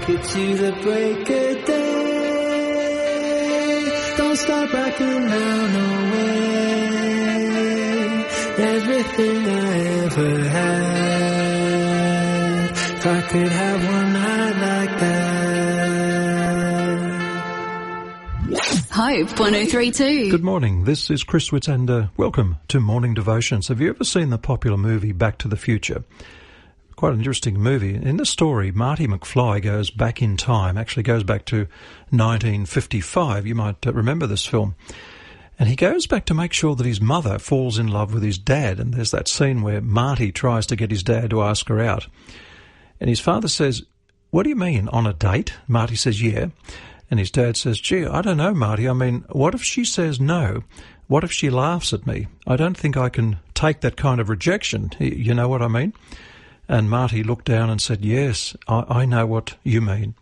rock it to the break of day. Don't stop rocking around away. Everything I ever had. If I could have one night like that. Hope 103.2. Good morning, this is Chris Witz and welcome to Morning Devotions. Have you ever seen the popular movie Back to the Future? Quite an interesting movie. In the story, Marty McFly goes back in time, actually goes back to 1955. You might remember this film. And he goes back to make sure that his mother falls in love with his dad. And there's that scene where Marty tries to get his dad to ask her out. And his father says, "What do you mean, on a date?" Marty says, "Yeah." And his dad says, "Gee, I don't know, Marty. I mean, what if she says no? What if she laughs at me? I don't think I can take that kind of rejection. You know what I mean?" And Marty looked down and said, "Yes, I know what you mean."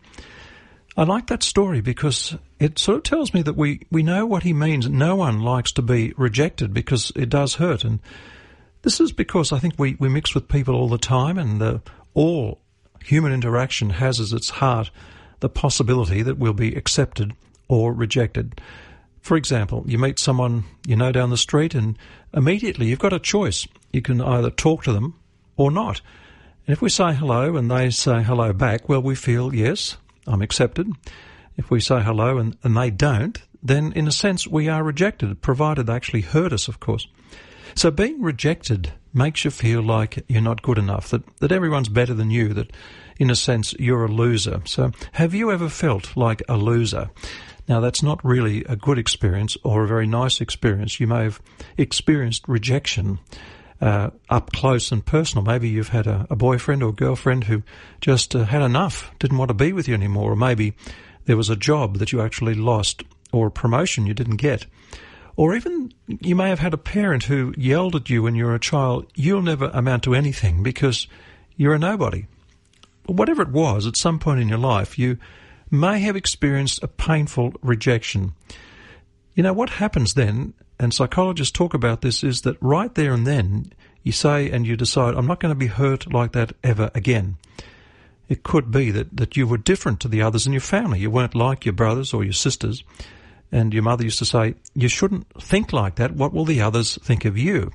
I like that story because it sort of tells me that we know what he means. No one likes to be rejected because it does hurt. And this is because I think we mix with people all the time, and all human interaction has as its heart the possibility that we'll be accepted or rejected. For example, you meet someone you know down the street and immediately you've got a choice. You can either talk to them or not. And if we say hello and they say hello back, well, we feel, yes, I'm accepted. If we say hello and they don't, then in a sense we are rejected, provided they actually hurt us, of course. So being rejected makes you feel like you're not good enough, that everyone's better than you, that in a sense you're a loser. So have you ever felt like a loser? Now that's not really a good experience or a very nice experience. You may have experienced rejection up close and personal. Maybe you've had a boyfriend or girlfriend who just had enough, didn't want to be with you anymore, or maybe there was a job that you actually lost or a promotion you didn't get. Or even you may have had a parent who yelled at you when you were a child, "You'll never amount to anything because you're a nobody." Whatever it was, at some point in your life, you may have experienced a painful rejection. You know, what happens then, and psychologists talk about this, is that right there and then you say and you decide, "I'm not going to be hurt like that ever again." It could be that you were different to the others in your family. You weren't like your brothers or your sisters. And your mother used to say, "You shouldn't think like that. What will the others think of you?"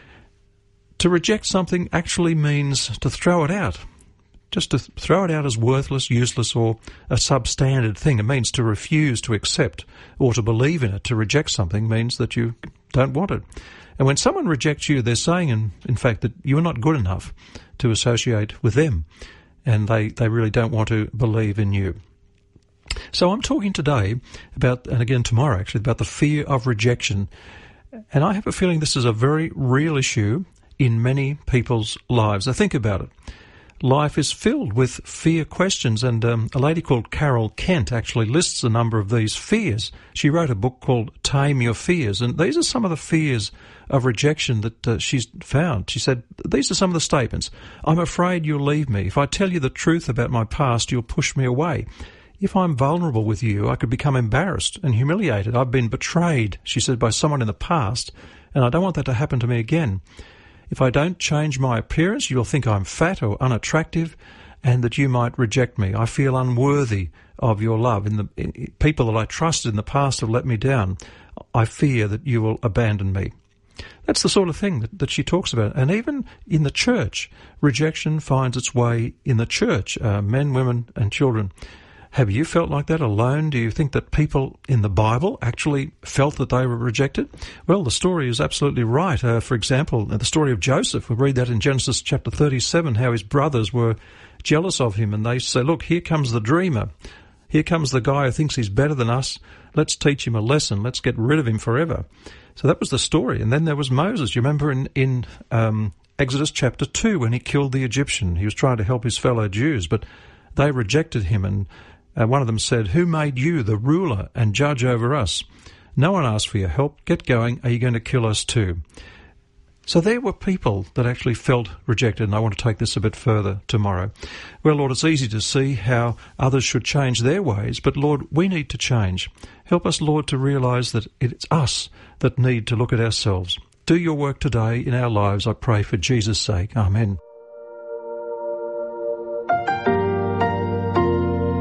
To reject something actually means to throw it out. Just to throw it out as worthless, useless, or a substandard thing. It means to refuse to accept or to believe in it. To reject something means that you don't want it. And when someone rejects you, they're saying, in fact, that you're not good enough to associate with them. And they really don't want to believe in you. So I'm talking today about, and again tomorrow actually, about the fear of rejection. And I have a feeling this is a very real issue in many people's lives. Now think about it. Life is filled with fear questions, and a lady called Carol Kent actually lists a number of these fears. She wrote a book called Tame Your Fears, and these are some of the fears of rejection that she's found. She said, these are some of the statements. "I'm afraid you'll leave me. If I tell you the truth about my past, you'll push me away. If I'm vulnerable with you, I could become embarrassed and humiliated. I've been betrayed," she said, "by someone in the past, and I don't want that to happen to me again. If I don't change my appearance, you'll think I'm fat or unattractive and that you might reject me. I feel unworthy of your love. People that I trusted in the past have let me down. I fear that you will abandon me." That's the sort of thing that she talks about. And even in the church, rejection finds its way in the church, men, women and children. Have you felt like that alone? Do you think that people in the Bible actually felt that they were rejected? Well, the story is absolutely right. For example, the story of Joseph, we read that in Genesis chapter 37, how his brothers were jealous of him, and they say, "Look, here comes the dreamer. Here comes the guy who thinks he's better than us. Let's teach him a lesson. Let's get rid of him forever." So that was the story. And then there was Moses. You remember in Exodus chapter 2 when he killed the Egyptian. He was trying to help his fellow Jews, but they rejected him, and one of them said, "Who made you the ruler and judge over us? No one asked for your help. Get going. Are you going to kill us too?" So there were people that actually felt rejected, and I want to take this a bit further tomorrow. Well, Lord, it's easy to see how others should change their ways, but Lord, we need to change. Help us, Lord, to realise that it's us that need to look at ourselves. Do your work today in our lives, I pray, for Jesus' sake. Amen.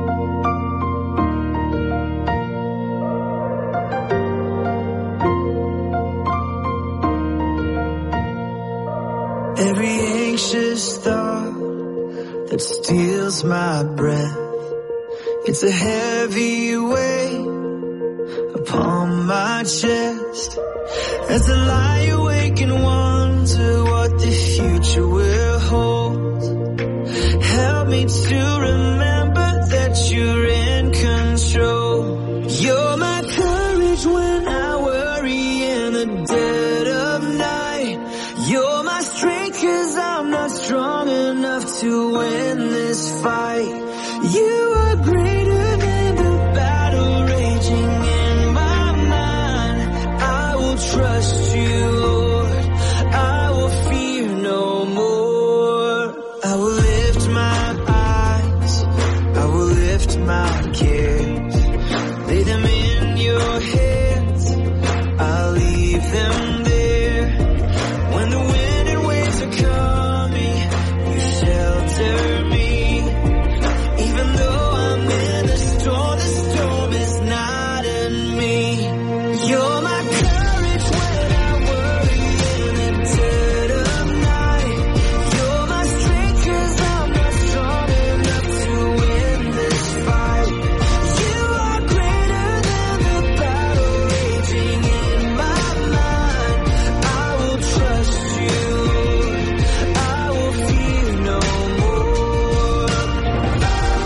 that steals my breath. It's a heavy weight upon my chest as I lie awake and wonder what the future will hold. Help me to remember that you're in control. You're my courage when I worry in the dead of night. You're my strength 'cause I'm not strong enough to win this fight. You are greater than the battle raging in my mind. I will trust you, Lord. I will fear no more. I will lift my eyes. I will lift my cares. Lay them in your hands. I'll leave them there. When the wind and waves are coming, you shelter me. Even though I'm in the storm is not in me. You're my courage when I worry in the dead of night. You're my strength 'cause I'm not strong enough to win this fight. You are greater than the battle raging in my mind. I will trust you, Lord. I will fear no more. I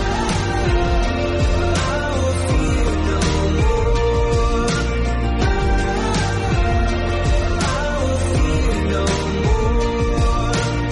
will fear no more. I will fear no more.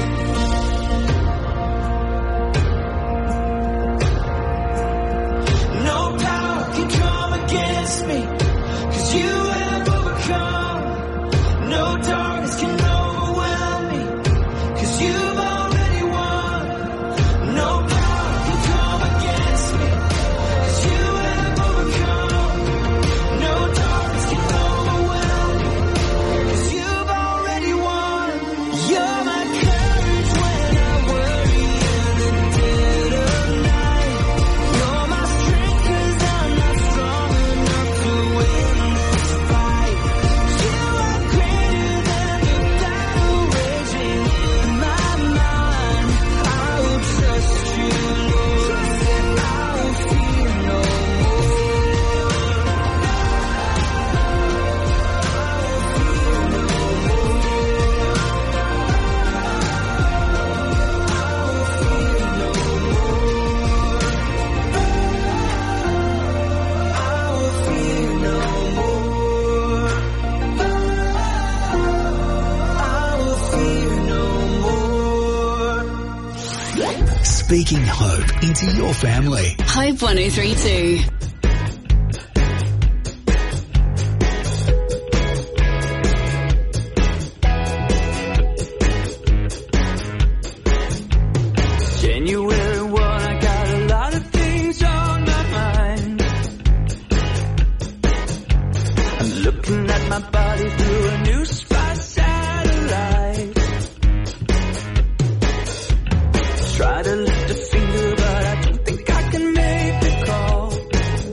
No power can come against me, 'cause you have overcome. No darkness can overwhelm me, 'cause you've already won. No power can come against me, 'cause you have overcome. No darkness can overwhelm me, 'cause you've already won. You're my courage when I worry in the dead of night. You're my strength 'cause I'm not strong enough to win this fight. You are greater than the battle raging in my mind. I will trust you, Lord. I will fear no more. I will fear no more. I will fear no more. Speaking hope into your family. Hope 1032. January 1, I got a lot of things on my mind. I'm looking at my body through a new spot satellite. Try to lift a finger, but I don't think I can make the call.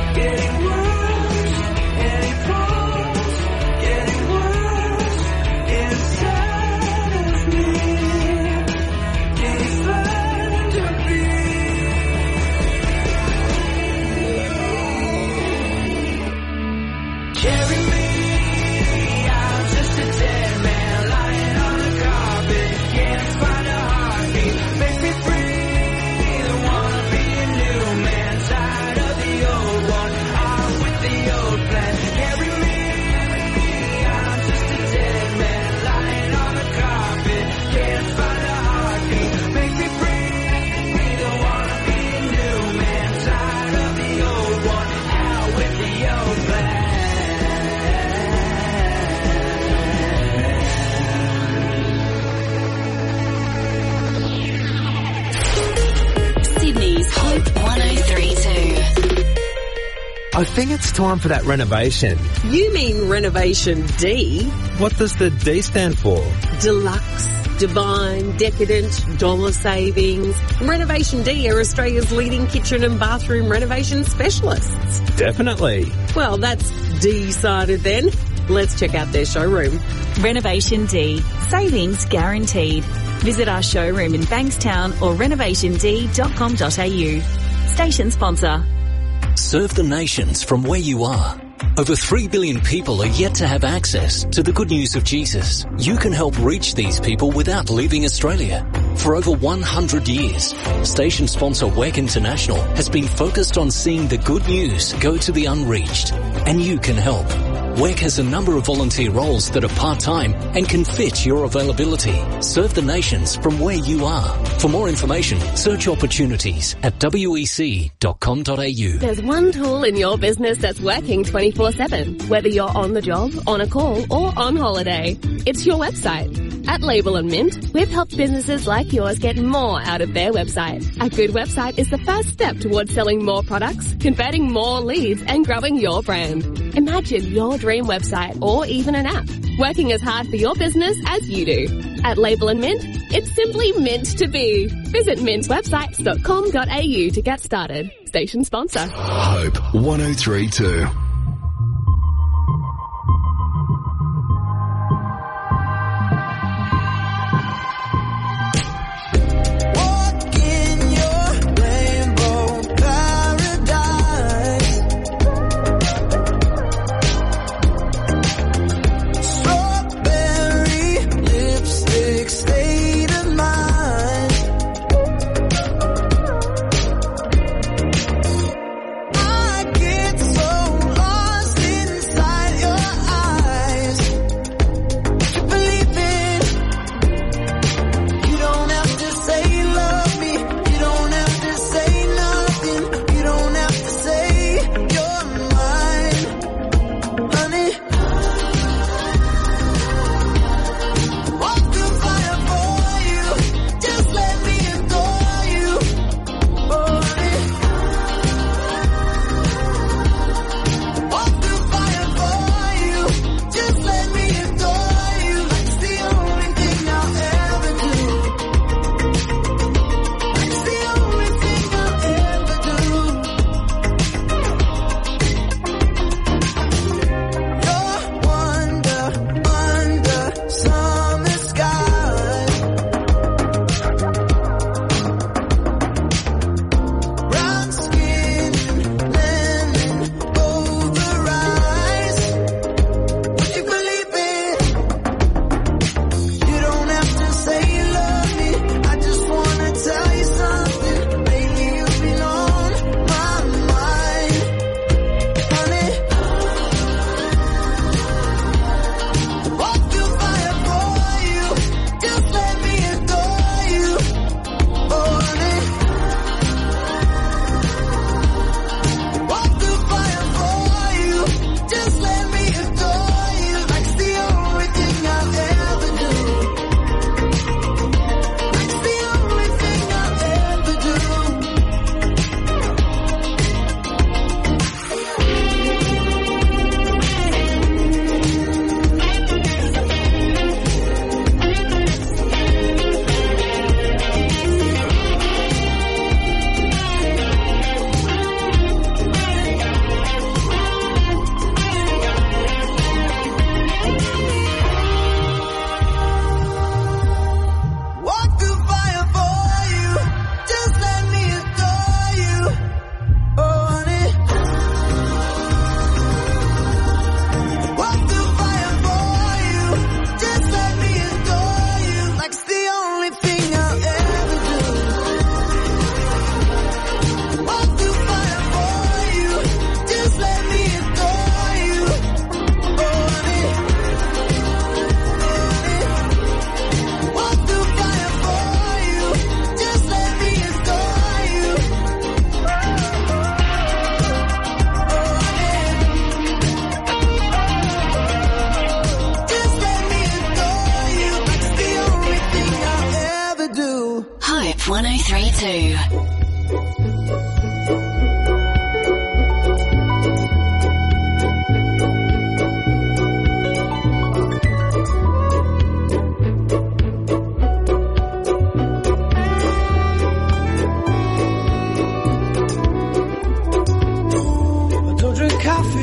getting worse, and it grows, getting worse inside of me. He's learning to be. Carry me, I'm just a dead man lying on the carpet. Can't find a heartbeat, make me breathe. I wanna be a new man, tired of the old one, on with the old plan. Carry me, I'm just a dead man lying on the carpet. Can't find a heartbeat, make me breathe. I wanna be a new man, tired of the old one, out with the old plan. Sydney's Hope 103.2. I think it's time for that renovation. You mean Renovation D? What does the D stand for? Deluxe, divine, decadent, dollar savings. Renovation D are Australia's leading kitchen and bathroom renovation specialists. Definitely. Well, that's decided then. Let's check out their showroom. Renovation D. Savings guaranteed. Visit our showroom in Bankstown or renovationd.com.au. Station sponsor. Serve the nations from where you are. Over 3 billion people are yet to have access to the good news of Jesus. You can help reach these people without leaving Australia. For over 100 years, station sponsor WEC International has been focused on seeing the good news go to the unreached. And you can help. WEC has a number of volunteer roles that are part-time and can fit your availability. Serve the nations from where you are. For more information, search opportunities at wec.com.au. There's one tool in your business that's working 24/7, whether you're on the job, on a call, or on holiday. It's your website. At Label and Mint, we've helped businesses like yours get more out of their website. A good website is the first step towards selling more products, converting more leads, and growing your brand. Imagine your dream website or even an app working as hard for your business as you do. At Label and Mint, it's simply mint to be. Visit mintwebsites.com.au to get started. Station sponsor. Hope 103.2. I get so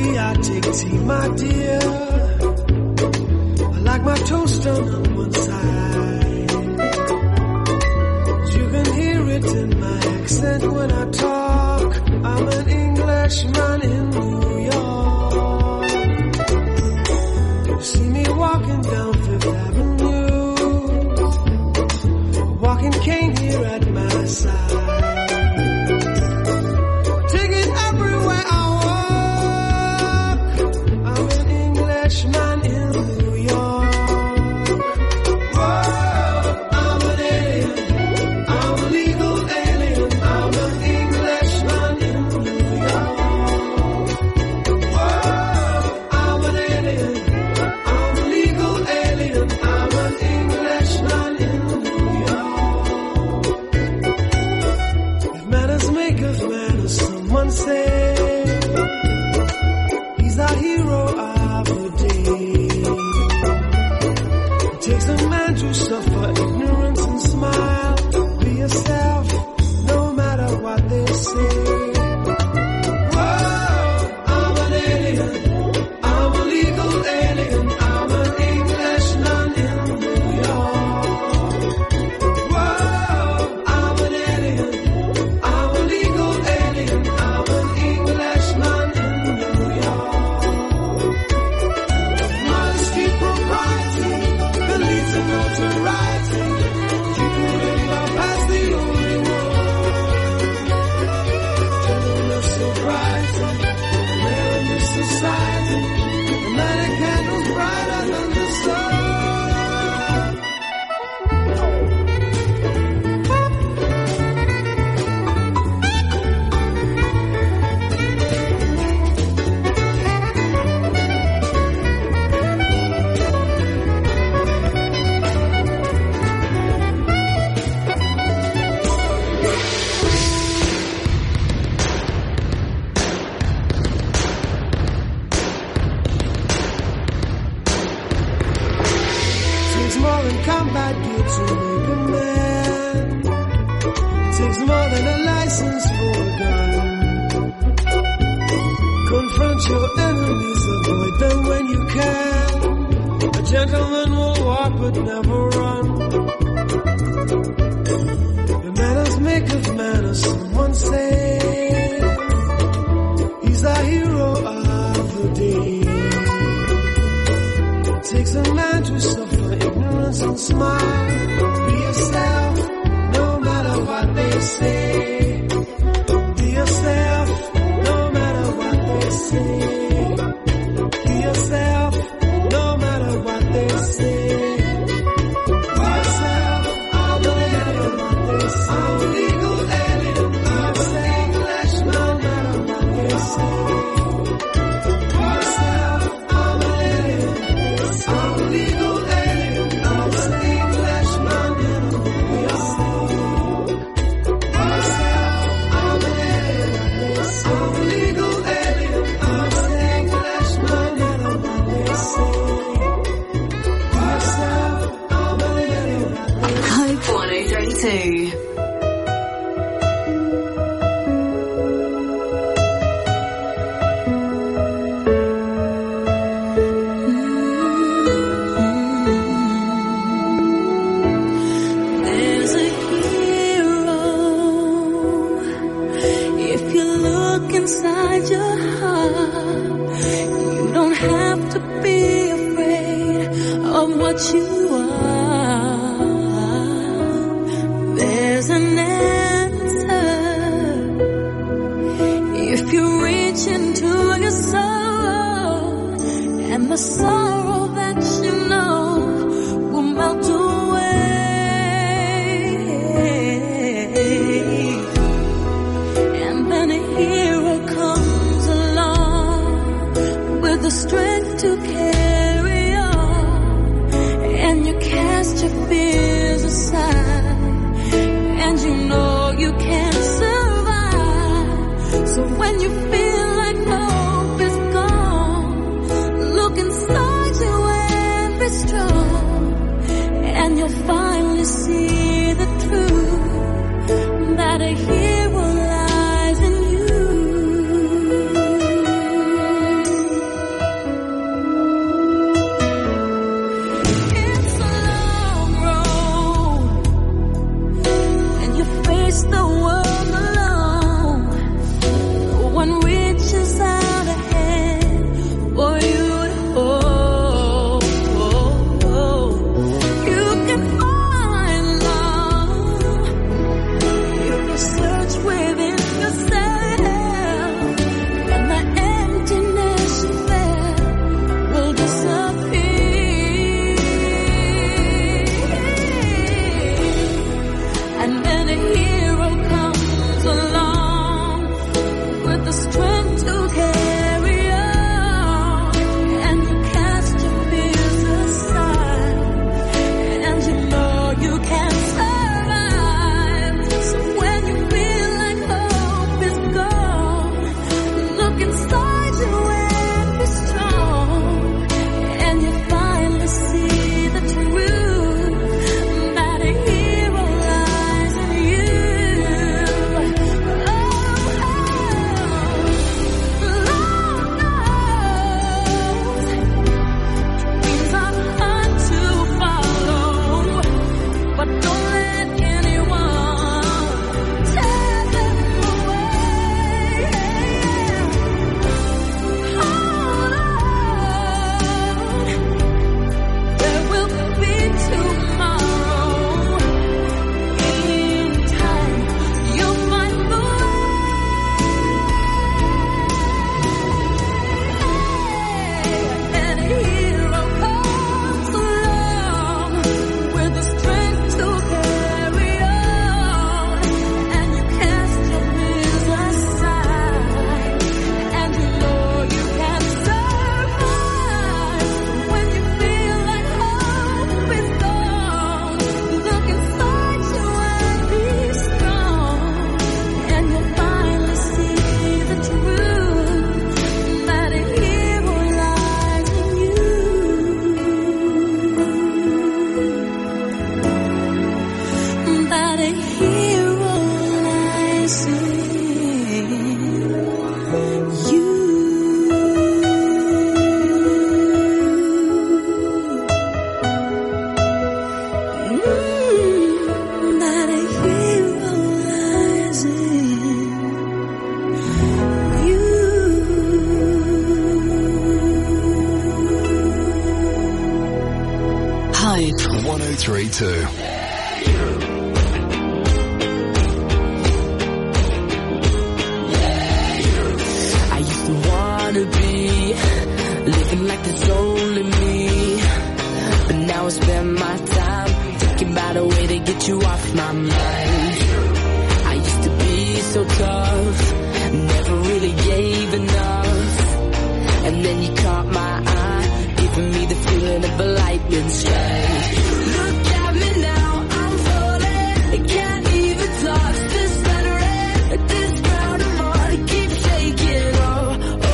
tea, I take tea, my dear. I like my toast done on one side. You can hear it in my accent when I talk. I'm an Englishman in New York. You see me walking down Fifth Avenue, walking cane here at my side. Take it everywhere I walk. I'm an Englishman in New York. Whoa, I'm an alien. I'm a legal alien. I'm an Englishman in New York. Whoa, I'm an alien. I'm a legal alien. I'm an Englishman in New York. If manners make of manners, someone say he's our hero of the day. It takes a man to suffer ignorance and smile. Be yourself, no matter what they say. Whoa, I'm an alien. I'm a legal alien. I'm an Englishman in New York. Whoa, I'm an alien. I'm a legal alien. I'm an Englishman in New York. Modesty, propriety, that leads to notoriety. Keeping it up as the only one. Gentleness, sobriety, rare in this society. The night a candle's brighter than the sun. Takes more than combat gear to make a man. Takes more than a license for a gun. Confront your enemies, avoid them when you can. A gentleman will walk but never run. The manners make of manners, someone say. He's our hero of the day. It takes a man to suffer ignorance and smile. Be yourself, no matter what they say. Be yourself, no matter what they say. Be yourself, no matter what they say. Be yourself, I'm a legal alien. I'm an Englishman, no matter what they say. Be yourself, I'm an alien. I'm a legal alien. I'm an Englishman in New York. Be yourself, I'm an alien. I'm a legal alien. I'm an Englishman, no matter what they say. Be yourself, I'm an alien. Hope 1032. There's a hero. If you look inside your heart, you don't have to be afraid of what you are. There's an answer. If you reach into your soul, and the sorrow that you know will melt away. And then a hero comes along with the strength to carry on, and you cast your fears aside, and you know you can't survive. So when you feel like hope is gone, look inside you and be strong, and you'll finally see the truth, that a hero lies in you. 1032. I used to wanna be living like there's only me, but now I spend my time thinking about a way to get you off my mind. I used to be so tough, never really gave enough, and then you caught my eye, giving me the feeling of a lightning strike. Look at me now, I'm falling, I can't even talk, still stuttering, this ground I'm on, I keep shaking, oh,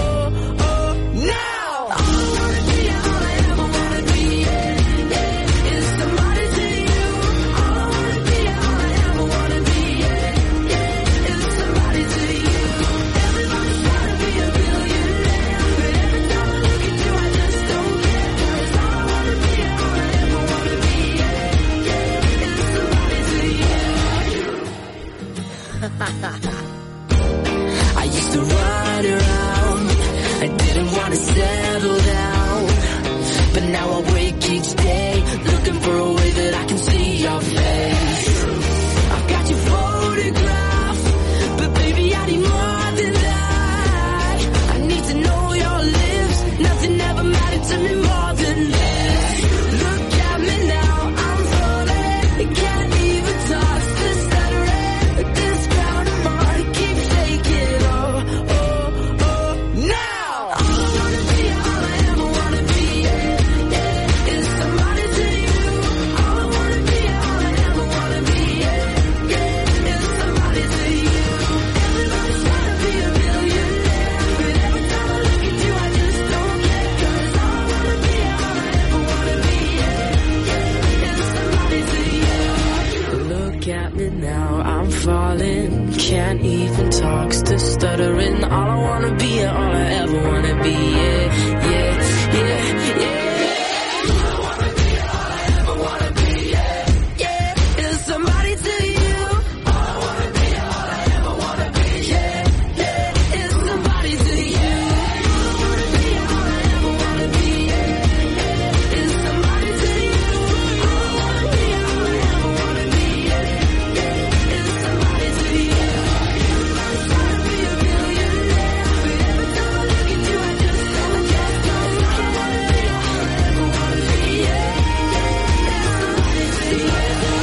now! All I wanna be, all I ever wanna be, yeah, is somebody to you. All I wanna be, all I ever wanna be, yeah, is somebody to you. Everybody's trying to be a billionaire, but every time I look at you, I just don't care. 'Cause all I wanna be, all I ever wanna be, yeah, is somebody to you. I used to run around, I didn't want to settle down, but now I wake each day looking for a way that I can see your face. I've got your photograph, but baby I need more than that. I need to know your lips, nothing ever mattered to me more than this. Look at me now, I'm falling, I can't even talk, still stuttering, this ground I'm on, I keep shaking, oh, now! All I wanna be, all I ever wanna be, yeah, is somebody to you. All I wanna be, all I ever wanna be, yeah, is somebody to you. Everybody's trying to be a millionaire, but every time I look at you, I just don't care. 'Cause all I wanna be, all I ever wanna be, yeah, is somebody to you. Look at me now, I'm falling, can't even talk, still stuttering. All I wanna be, all I ever wanna be, yeah. All I wanna be, all I ever wanna be, yeah, is somebody to you. All I wanna be, all I ever wanna be, yeah, is somebody to you. All I wanna be, all I ever wanna be, yeah, is somebody to you. All I wanna be, all I ever wanna be, yeah, is somebody to you. I'm trying to be a millionaire, but every time I look at you, I just don't care. 'Cause all I wanna be, all I ever wanna be, yeah, is somebody to you.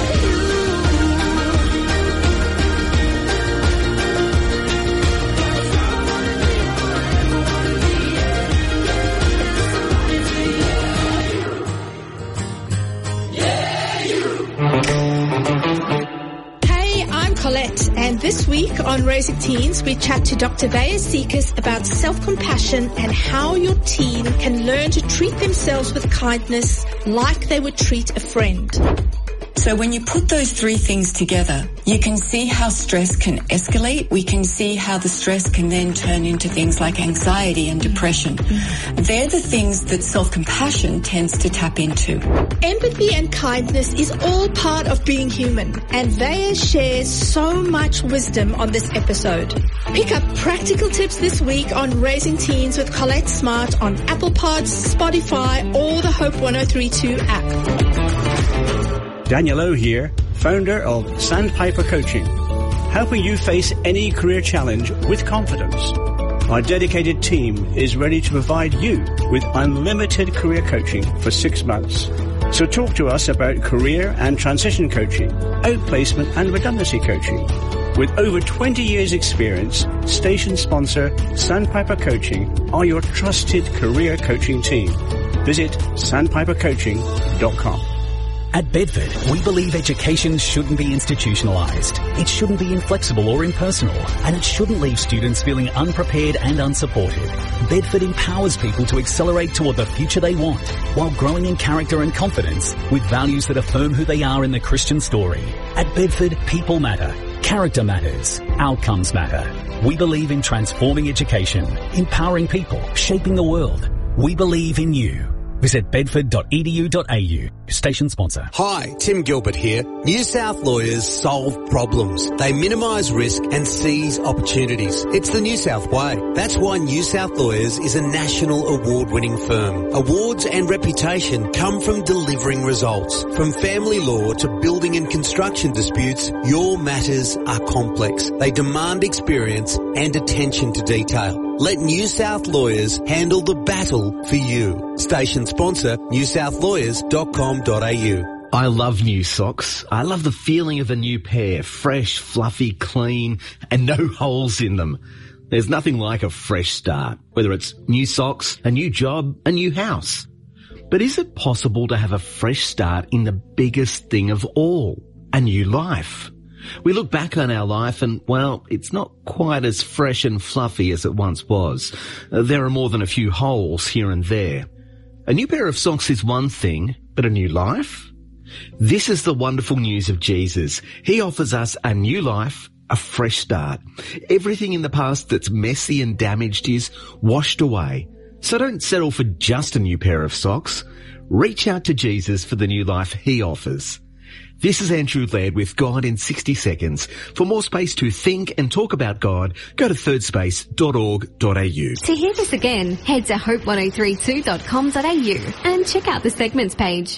Hey, I'm Colette, and this week on Raising Teens, we chat to Dr. Vaya Seekers about self-compassion and how your teen can learn to treat themselves with kindness like they would treat a friend. So when you put those three things together, you can see how stress can escalate. We can see how the stress can then turn into things like anxiety and depression. They're the things that self-compassion tends to tap into. Empathy and kindness is all part of being human, and Vaya shares so much wisdom on this episode. Pick up practical tips this week on Raising Teens with Colette Smart on Apple Pods, Spotify, or the Hope 1032 app. Daniel O here, founder of Sandpiper Coaching, helping you face any career challenge with confidence. Our dedicated team is ready to provide you with unlimited career coaching for 6 months. So talk to us about career and transition coaching, outplacement and redundancy coaching. With over 20 years experience, station sponsor Sandpiper Coaching are your trusted career coaching team. Visit sandpipercoaching.com. At Bedford, we believe education shouldn't be institutionalized. It shouldn't be inflexible or impersonal, and it shouldn't leave students feeling unprepared and unsupported. Bedford empowers people to accelerate toward the future they want, while growing in character and confidence with values that affirm who they are in the Christian story. At Bedford, people matter. Character matters. Outcomes matter. We believe in transforming education, empowering people, shaping the world. We believe in you. Visit bedford.edu.au. Station sponsor. Hi, Tim Gilbert here. New South Lawyers solve problems. They minimise risk and seize opportunities. It's the New South way. That's why New South Lawyers is a national award-winning firm. Awards and reputation come from delivering results. From family law to building and construction disputes, your matters are complex. They demand experience and attention to detail. Let New South Lawyers handle the battle for you. Station sponsor, newsouthlawyers.com.au. I love new socks. I love the feeling of a new pair. Fresh, fluffy, clean, and no holes in them. There's nothing like a fresh start, whether it's new socks, a new job, a new house. But is it possible to have a fresh start in the biggest thing of all, a new life? We look back on our life and, well, it's not quite as fresh and fluffy as it once was. There are more than a few holes here and there. A new pair of socks is one thing, but a new life? This is the wonderful news of Jesus. He offers us a new life, a fresh start. Everything in the past that's messy and damaged is washed away. So don't settle for just a new pair of socks. Reach out to Jesus for the new life he offers. This is Andrew Laird with God in 60 Seconds. For more space to think and talk about God, go to thirdspace.org.au. To hear this again, head to hope1032.com.au and check out the segments page.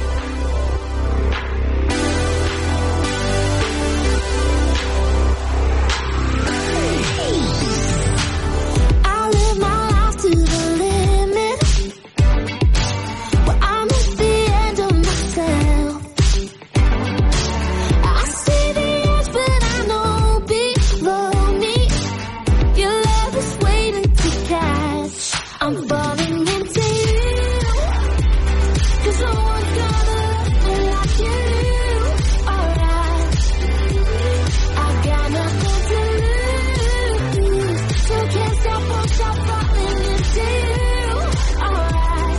I'm falling into you, 'cause no one's gonna love me like you do. Alright, I got nothing to lose, so can't stop, won't stop falling into you. Alright,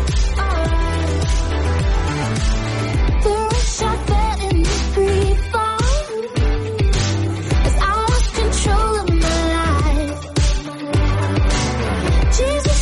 the rush I felt in the free fall, as I lost control of my life. Jesus,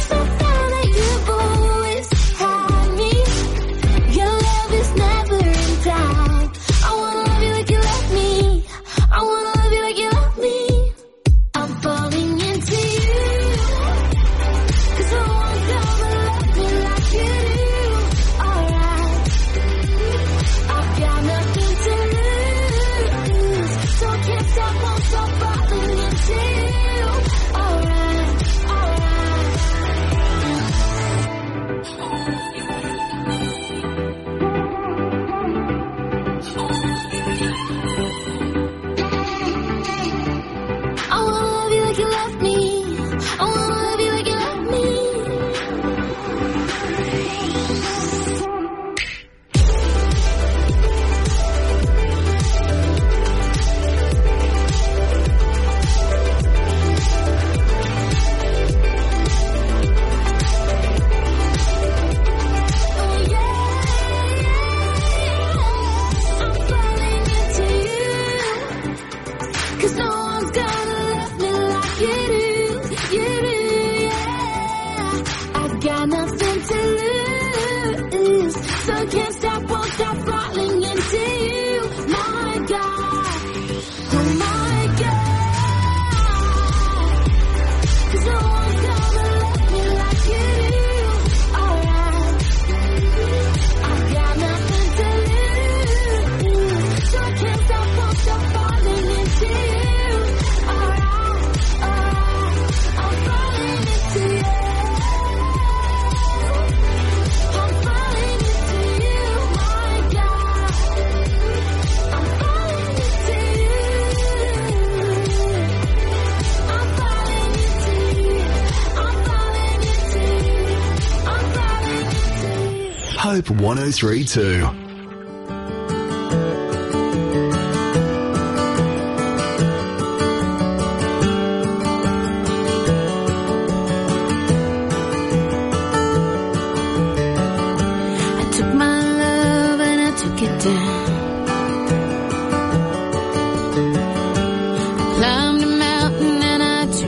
Hope 103.2.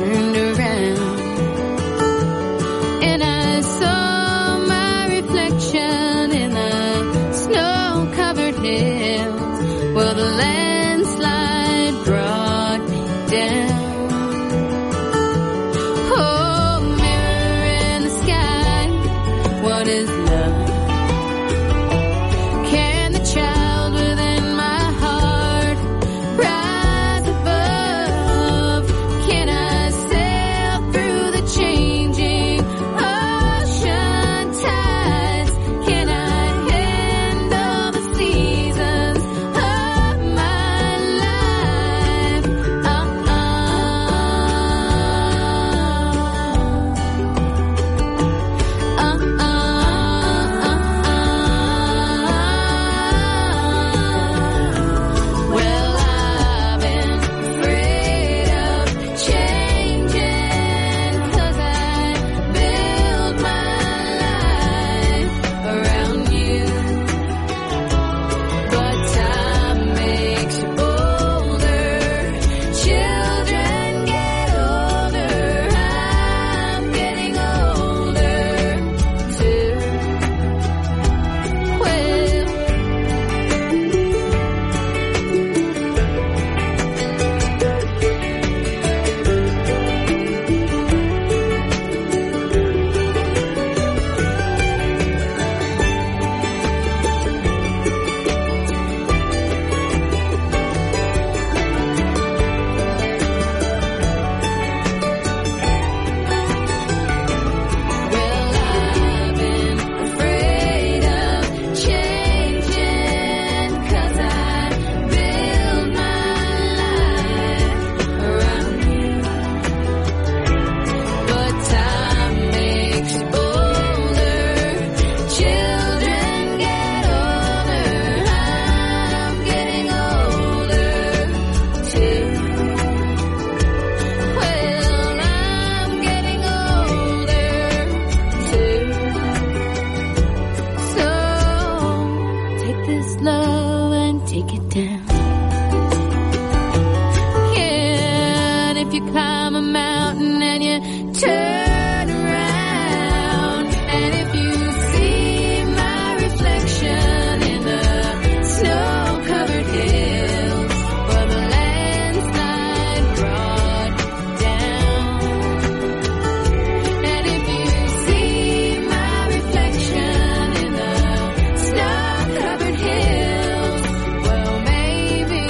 Reflection what is love? Can the child within my heart rise above? Can I sail through the changing ocean tides? Can I handle the seasons of my life? Well, I've been afraid of changing 'cause I build my life around you. But time makes you older, children get older, I'm getting older too. I've been afraid of changing 'cause I build my life around you. But time makes you older, children get older, I'm getting older too. Well, I'm getting older too. So take this love and take it down. Yeah, and if you climb a mountain and you turn around, and if you see my reflection in the snow-covered hills, where the landslide brought down, and if you see my reflection in the snow-covered hills, well, maybe,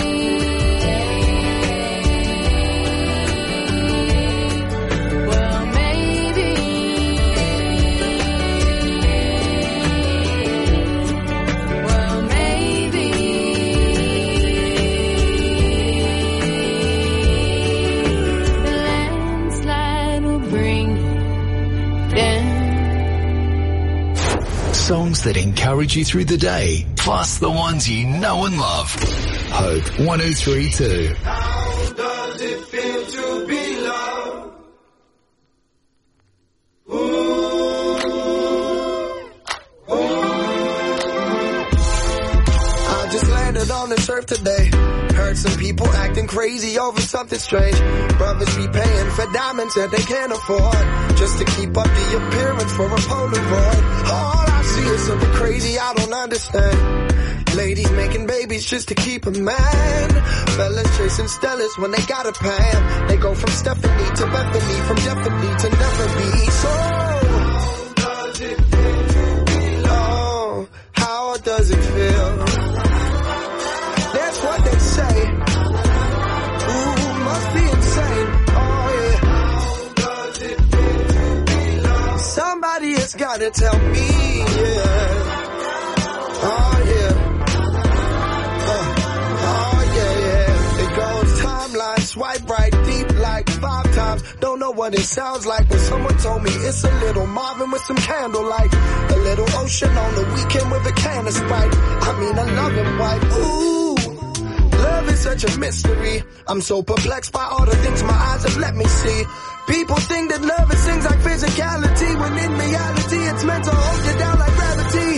well, maybe, well, maybe, the landslide will bring you down. Songs that encourage you through the day, plus the ones you know and love. Hope 103.2. How does it feel to be loved? I just landed on this earth today. Heard some people acting crazy over something strange. Brothers be paying for diamonds that they can't afford, just to keep up the appearance for a Polaroid. All I see is something crazy I don't understand. Ladies making babies just to keep a man. Fellas chasing Stellas when they got a Pam. They go from Stephanie to Bethany, from definitely to never be. So how does it feel to be loved? How does it feel? That's what they say. Ooh, must be insane. Oh yeah. How does it feel to be loved? Somebody has gotta tell me, yeah. Oh yeah. Oh yeah, yeah. It goes timeline, swipe right, deep like 5 times. Don't know what it sounds like, but someone told me it's a little Marvin with some candlelight. A little ocean on the weekend with a can of Sprite. I mean a loving wife. Ooh, love is such a mystery. I'm so perplexed by all the things my eyes have let me see. People think that love is things like physicality, when in reality it's meant to hold you down like gravity.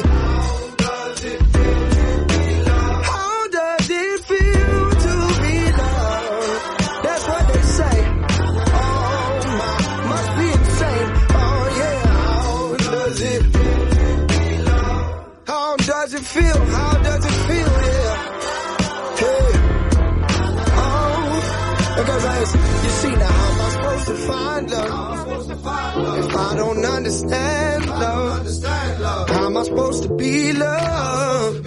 How does it feel to be loved? That's what they say. Oh my, must be insane. Oh yeah, how does it How does it feel? How does it feel? Yeah. Hey. Oh, because you see now, how am I supposed to find love if I don't understand love? supposed to be love.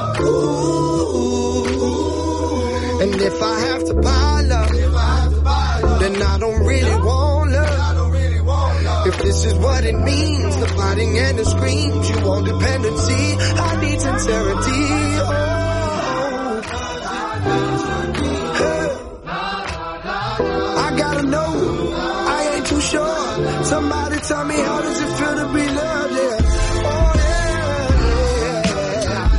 Ooh. And if I have to pile up, then I don't really want love. If this is what it means, the fighting and the screams, you want dependency, I need sincerity. Oh. I gotta know, I ain't too sure. Somebody tell me, how does it feel to be loved? Yeah. Oh yeah.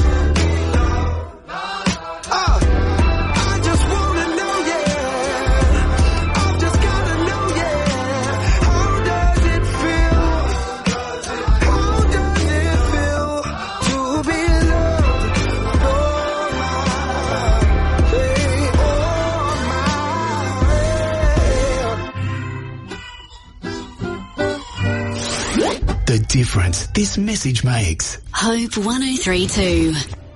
I just wanna know, yeah. I just gotta know, yeah. How does it feel? How does it feel to be loved? Oh my, The difference this message makes. Hope 1032.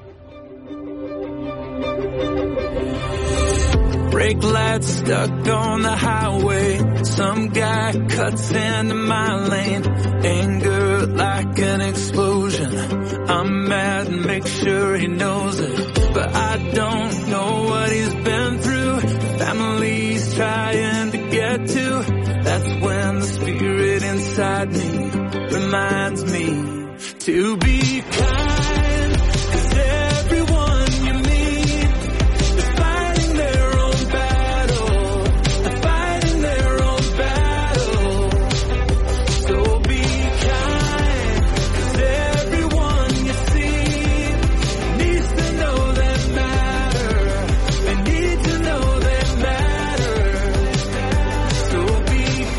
Brake lights stuck on the highway. Some guy cuts into my lane. Anger like an explosion. I'm mad and make sure he knows it. But I don't know what he's been through. Family's trying to get to. That's when the spirit inside me reminds me to be kind. 'Cause everyone you meet is fighting their own battle. Fighting their own battle. So be kind. 'Cause everyone you see needs to know they matter. They need to know they matter. So be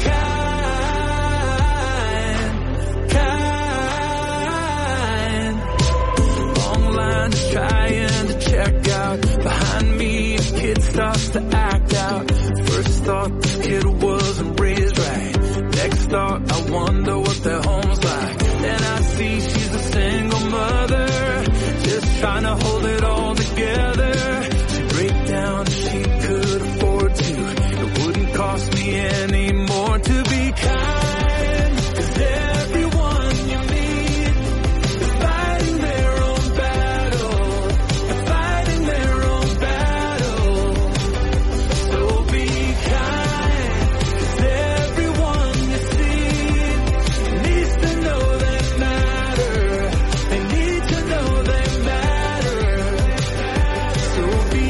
kind. Long lines trying to check out. Behind me, a kid starts to act out. First thought, this kid wasn't raised right. Next thought, I wonder what their home's like. Then I see she's a single mother, just trying to hold it all together. She'd break down if she could afford to. It wouldn't cost me any more to be kind. 'Cause everyone you meet is fighting their own battle. Fighting their own battle. So be kind. 'Cause everyone you see needs to know they matter. They need to know they matter. So be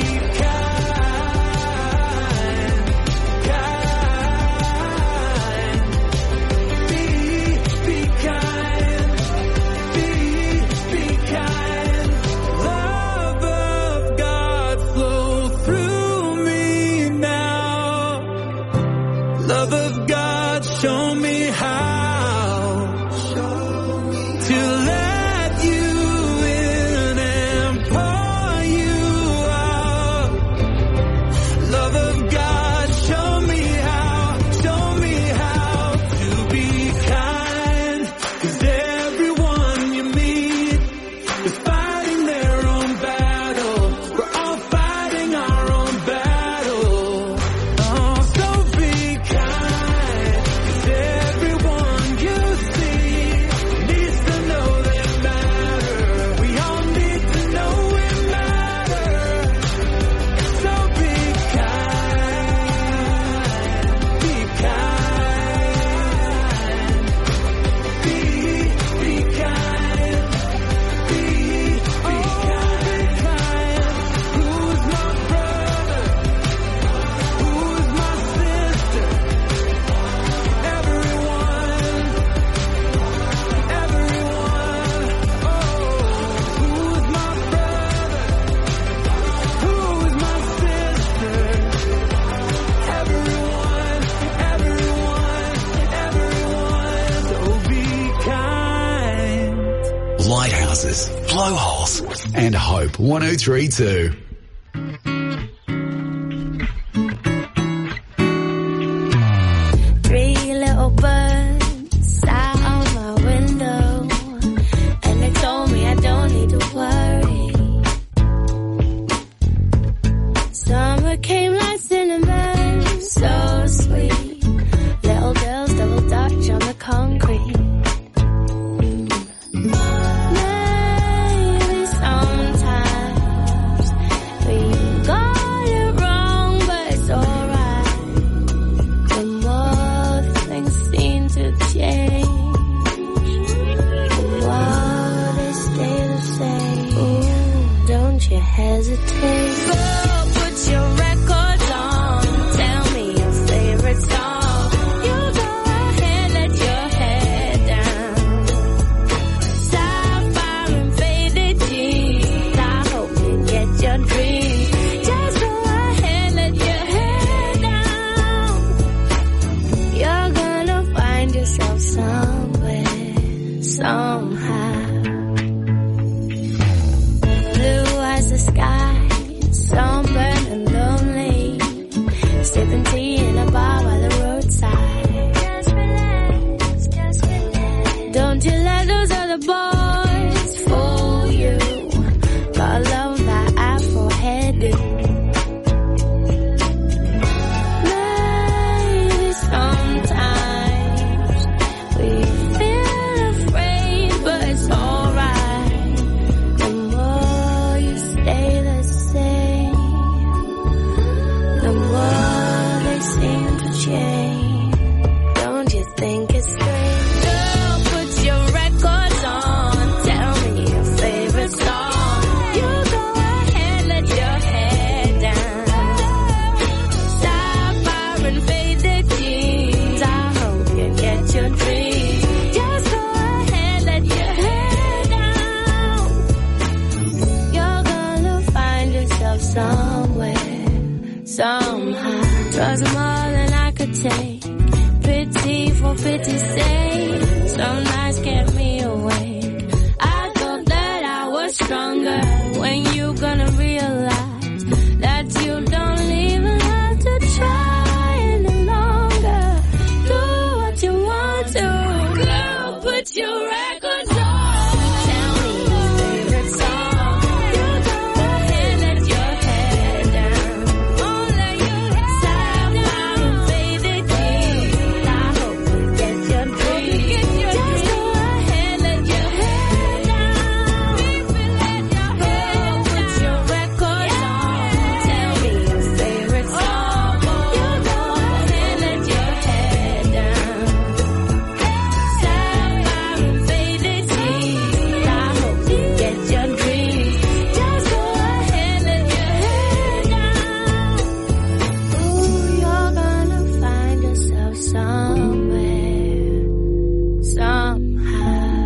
kind. Kind. Be kind. Be kind. Love of God flow through me now. Love of God, show me how to let you in and pour you out. Love of God, show me how to be kind. 'Cause everyone you meet is fighting their own battle. We're all fighting our own battle. Oh, so be kind. 'Cause everyone you see needs to know they matter. We all need to know we matter. So be kind. Be kind. Be kind. Be kind. Who's my brother? Who's my sister? Everyone. Oh, who's my brother? Who's my sister? Everyone. So be kind. Lighthouses, blowholes, and Hope 1032. Three little birds sat on my window, and they told me I don't need to worry. Summer came like cinnamon, so sweet. Little girls double dutch on the concrete. hesitate. Girl, put your records on. Tell me your favorite song. You go ahead, let your head down. Sapphire and faded jeans. I hope you get your dreams. Just go ahead, let your head down. You're gonna find yourself somewhere, somehow. Blue as the sky, sunburned and lonely, sipping tea in a bar by the roadside. Just relax, just relax. Don't you let those other boys fool you. Got love that Afro headed. Maybe sometimes we feel afraid, but it's alright. The more you stay the same, the more they seem to change. Don't you think it's strange? Girl, put your records on. Tell me your favorite song. You go ahead, let your head down. Sapphire and faded jeans. I hope you get your dreams. Just go ahead, let your head down. You're gonna find yourself somewhere, somehow. Twas more than I could take. Pity for pity's sake. Some nights kept me awake. I thought that I was stronger. When you gonna realize that you don't even have to try any longer. Do what you want to. Girl, put your records on. Tell me your favorite song. You go ahead, let your head down. Oh, let your head down. Sapphire and faded jeans. I hope you get your dreams. Just go ahead, let your head down. Girl, put your records on. Tell me your favorite song. You go ahead, let your head down. Sapphire and faded jeans. I hope you get your dreams. Just go ahead, let your head down. Ooh, you're gonna find yourself somewhere, somehow.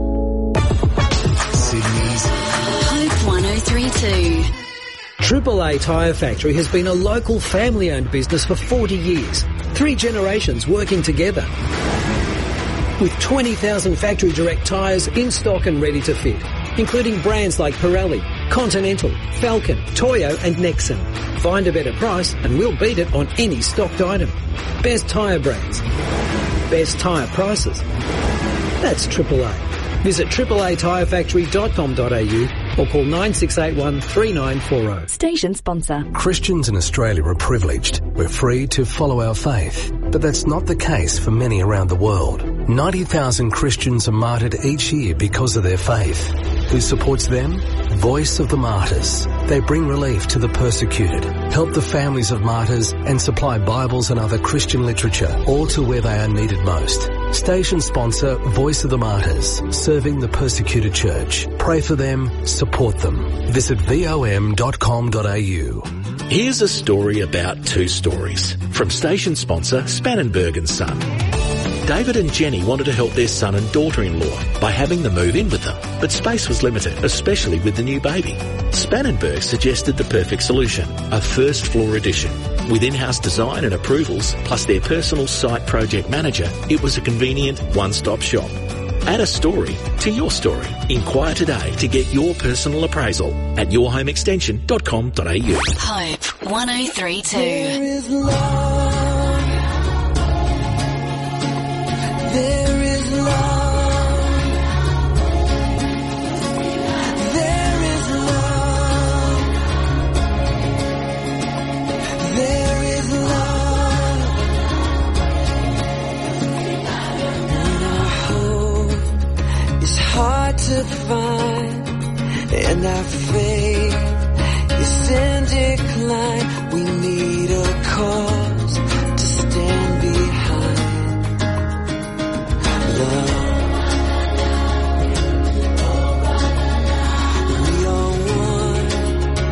Sydney's Hope 1032. AAA Tyre Factory has been a local family-owned business for 40 years. 3 generations working together. With 20,000 factory direct tyres in stock and ready to fit, including brands like Pirelli, Continental, Falcon, Toyo and Nexon. Find a better price and we'll beat it on any stocked item. Best tyre brands. Best tyre prices. That's AAA. Visit AAATyreFactory.com.au or call 9681 3940. Station sponsor. Christians in Australia are privileged. We're free to follow our faith. But that's not the case for many around the world. 90,000 Christians are martyred each year because of their faith. Who supports them? Voice of the Martyrs. They bring relief to the persecuted, help the families of martyrs and supply Bibles and other Christian literature, all to where they are needed most. Station sponsor Voice of the Martyrs, serving the persecuted church. Pray for them, support them. Visit vom.com.au. Here's a story about 2 stories from station sponsor Spannenberg & Son. David and Jenny wanted to help their son and daughter-in-law by having them move in with them, but space was limited, especially with the new baby. Spannenberg suggested the perfect solution, a first-floor addition. With in-house design and approvals, plus their personal site project manager, it was a convenient one-stop shop. Add a story to your story. Inquire today to get your personal appraisal at yourhomeextension.com.au. Hope 1032. There is love. There is love. There is love. There is love. When our hope is hard to find and our faith is in decline, we need a cause to stand behind. Love. We are one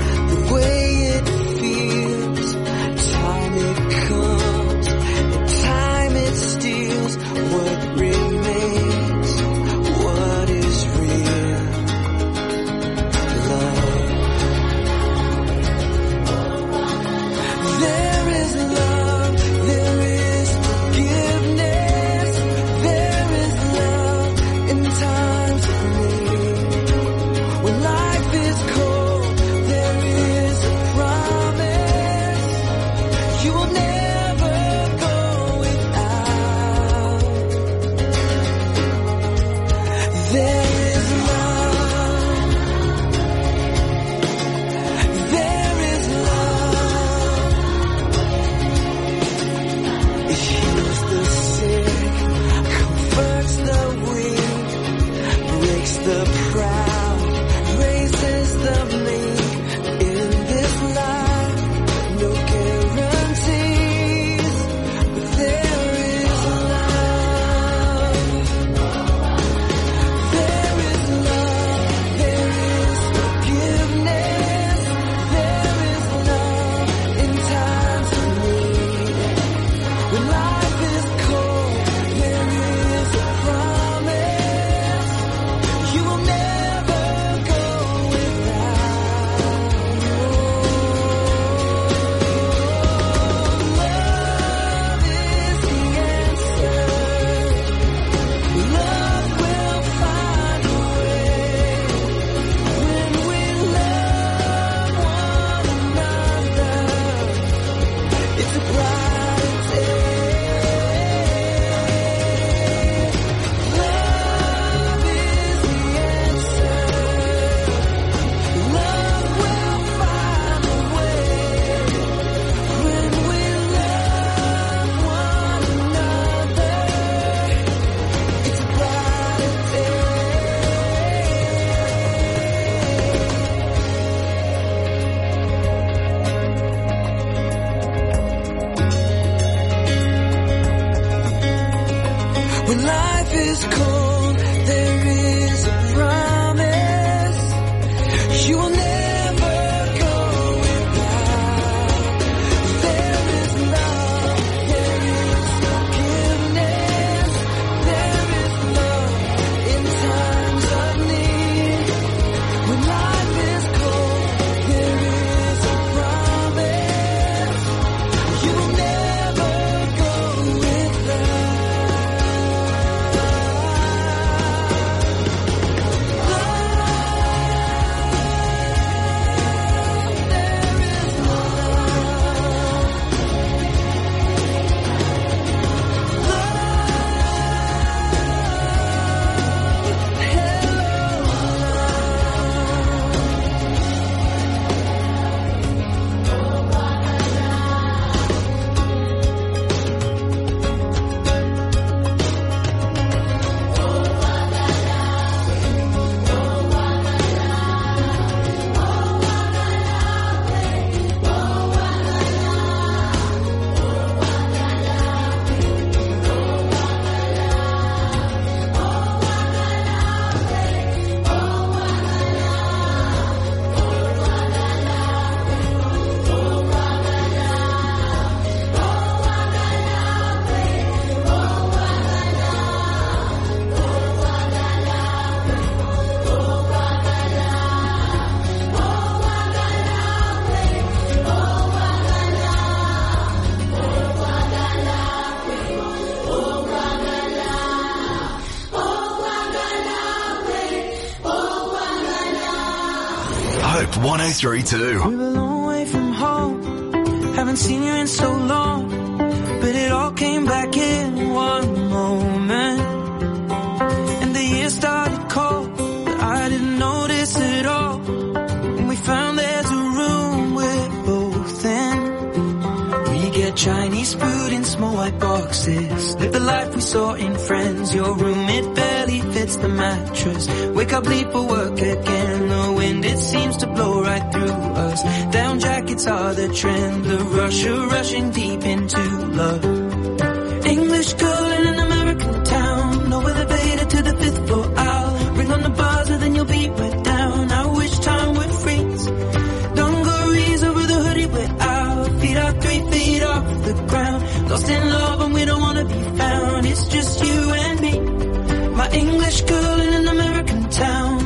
1032. We were a long way from home, haven't seen you in so long, but it all came back in one moment. And the year started cold, but I didn't notice it all. And we found there's a room we're both in. We get Chinese food in small white boxes, live the life we saw in Friends. Your room, it barely fits the mattress. Wake up, leave for work again. The wind, it seems to blow right through us. Down jackets are the trend. The rushing deep into love. English girl in an American town, no elevator to the 5th floor. I'll ring on the buzzer, then you'll be right down. I wish time would freeze. Dungarees over the hoodie, we're out. Feet are 3 feet off the ground. Lost in love and we don't wanna be found. It's just you and me, my English girl in an American town.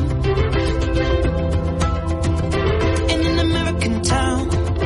In an American town.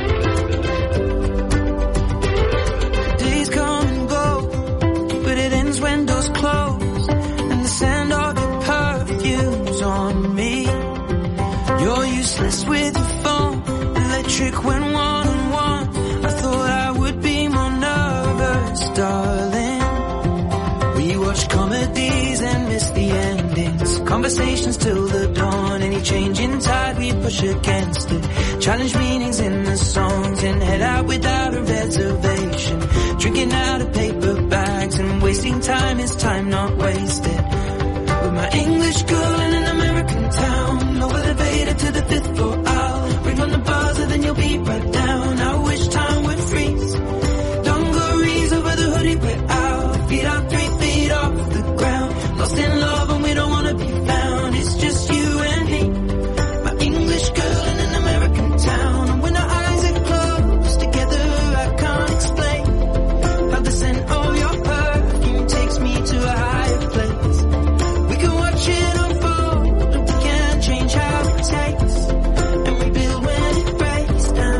Days come and go, but it ends when doors close, and the scent of your perfume's on me. You're useless with your phone, electric when one-on-one. I thought I would be more nervous, darling. We watch comedies and miss the endings, conversations till the dawn. Any change in tide we push against it, challenge meanings in the songs, and head out without a reservation. Drinking out of paper bags and wasting time is time not wasted. With my English girl in an American town, no elevator to the 5th floor. I'll ring on the buzzer, then you'll be right down. I wish time would freeze. Dungarees over the hoodie, we're out. Feet are 3 feet off the ground. Lost in love and we don't wanna be found. It's just you and me, my English girl in an American town. And when our eyes are closed together, I can't explain how the scent of your perfume takes me to a higher place. We can watch it unfold, and we can change how it tastes, and rebuild when it breaks down.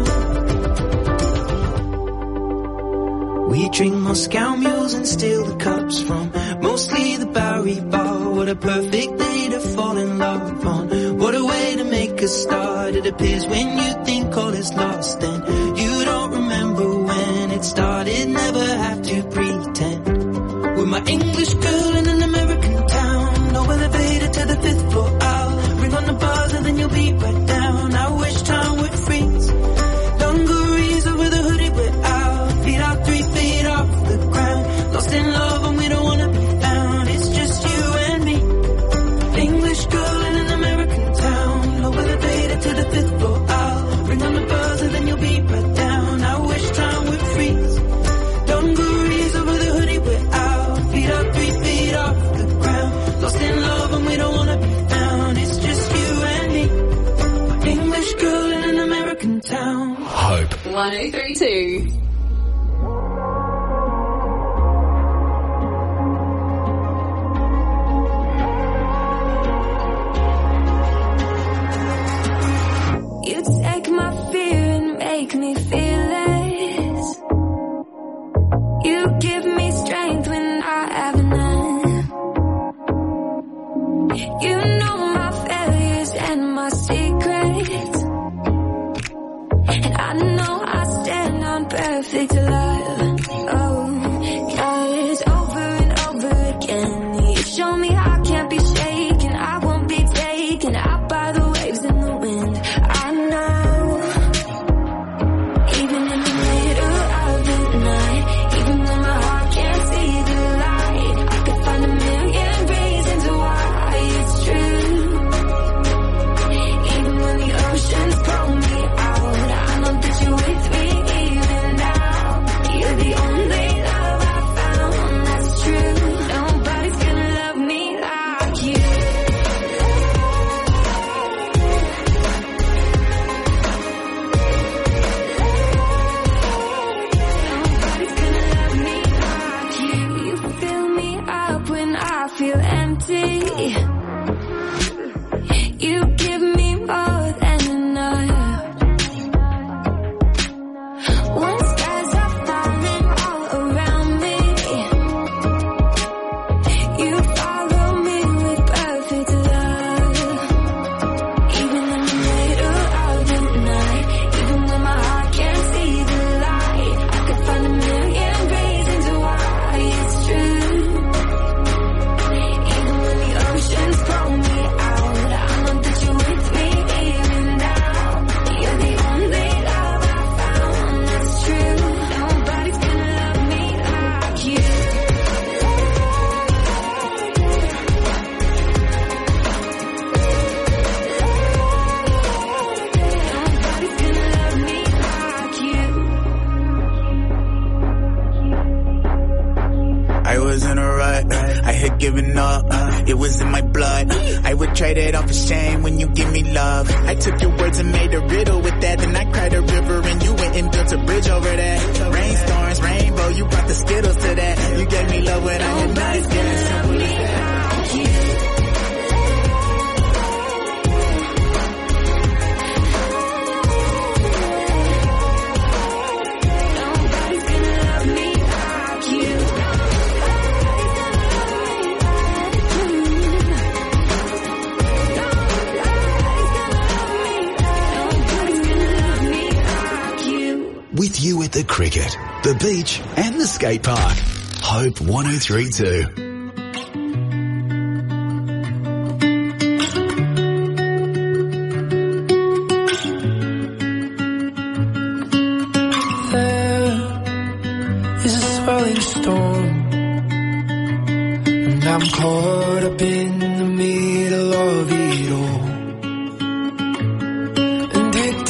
We drink Moscow mules and steal the cups from mostly the Bowery Bar. What a perfect day to fall in love on. What a way to make a start. It appears when you think all is lost and you don't remember when it started. Never have to pretend. With my English girl in an American town, no elevator to the 5th floor. I'll ring on the buzzer, then you'll be right down. I wish time would freeze. Dungarees over the hoodie, we're out. Feet are 3 feet off the ground. Lost in love and we don't wanna be found. It's just you and me, English girl in an American town. No elevator to the 5th floor. I'll ring on the buzzer, then you'll be right down. I wish time would freeze. Dungarees over the hoodie, we're out. Feet are 3 feet off the ground. Lost in love and we don't wanna be found. It's just you and me, my English girl in an American town. Hope 1032. You take my fear and make me fearless. You give me strength when I have none. You know my failures and my secrets, and I know I stand on perfect love. Oh, 'cause over and over again you show me I can't be shaken. I won't be taken out by the waves and the wind. I know, even in the middle of the night, even when my heart can't see the light, I could find a million reasons why it's true. Even when the oceans pull me out, I know that you're with me even now. but I would trade it all for shame when you give me love. I took your words and made a riddle with that, then I cried a river and you went and built a bridge over that. Rainstorms, rainbow, you brought the Skittles to that. You gave me love when I had nights, yeah, it's simple as that. With you at the cricket, the beach and the skate park. Hope 103.2. Is a swelling storm, and I'm caught up in the middle of it all, and it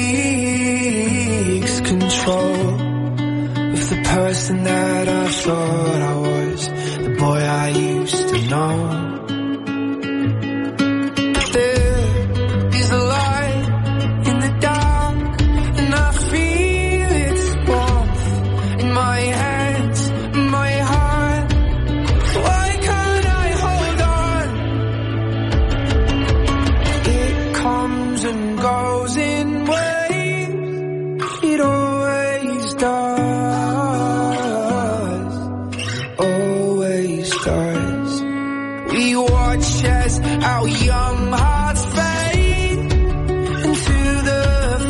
takes control of the person that I thought I was, the boy I used to know. But there is a light in the dark, and I feel its warmth in my hands, my heart. Why can't I hold on? It comes and goes in waves, it always does, always does. We watch as our young hearts fade into the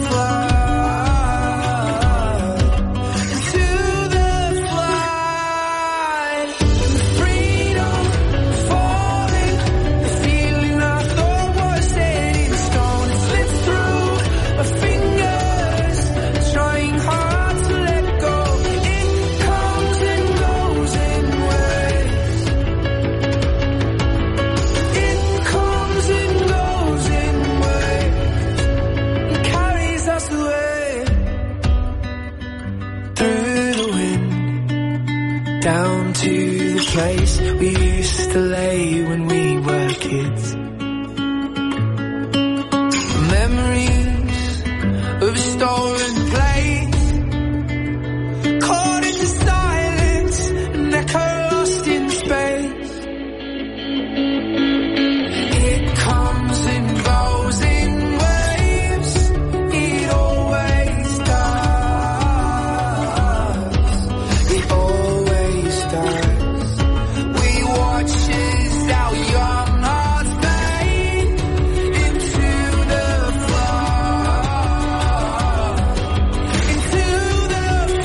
flood, into the flood. Freedom falling, the feeling I thought was set in stone. It slips through my fingers, trying hard to let go. It comes and goes in waves. It comes and goes in waves, and carries us away through the wind, down to the place we used to lay when we were kids.